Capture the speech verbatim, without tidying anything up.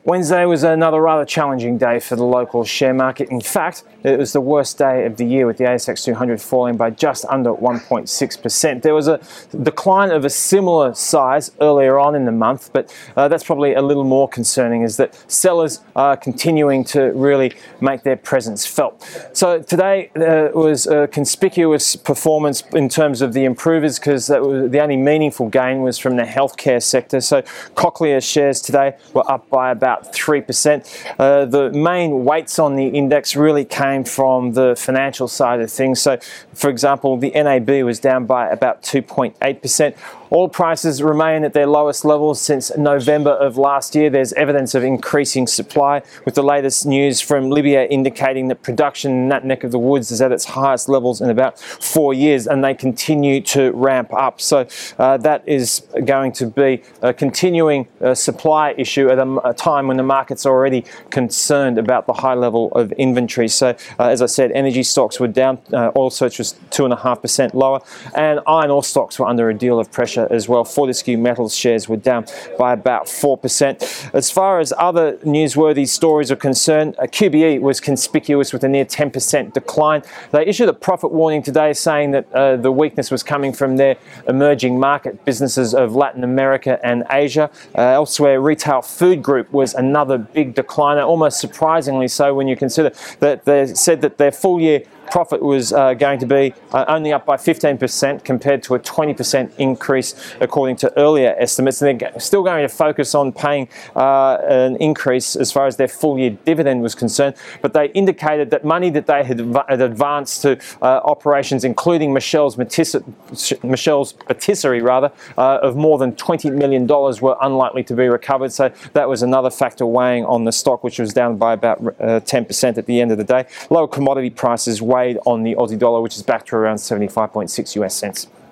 Wednesday was another rather challenging day for the local share market. In fact, it was the worst day of the year, with the A S X two hundred falling by just under one point six percent. There was a decline of a similar size earlier on in the month, but uh, that's probably a little more concerning, is that sellers are continuing to really make their presence felt. So today uh, was a conspicuous performance in terms of the improvers, because the only meaningful gain was from the healthcare sector. So Cochlear shares today were up by about three percent. Uh, the main weights on the index really came from the financial side of things. So, for example, the N A B was down by about two point eight percent. Oil prices remain at their lowest levels since November of last year. There's evidence of increasing supply, with the latest news from Libya indicating that production in that neck of the woods is at its highest levels in about four years, and they continue to ramp up. So uh, that is going to be a continuing uh, supply issue at a, a time when the market's already concerned about the high level of inventory. So uh, as I said, energy stocks were down, uh, oil search was two point five percent lower, and iron ore stocks were under a deal of pressure as well. Fortescue Metals shares were down by about four percent. As far as other newsworthy stories are concerned, uh, Q B E was conspicuous with a near ten percent decline. They issued a profit warning today, saying that uh, the weakness was coming from their emerging market businesses of Latin America and Asia. Uh, elsewhere, Retail Food Group was another big decliner, almost surprisingly so when you consider that they said that their full year profit was uh, going to be uh, only up by fifteen percent compared to a twenty percent increase according to earlier estimates. And they're still going to focus on paying uh, an increase as far as their full year dividend was concerned. But they indicated that money that they had, had advanced to uh, operations, including Michelle's, Matisserie, Michelle's patisserie rather, uh, of more than twenty million dollars were unlikely to be recovered. So that was another factor weighing on the stock, which was down by about uh, ten percent at the end of the day. Lower commodity prices weighed on the Aussie dollar, which is back to around seventy-five point six US cents.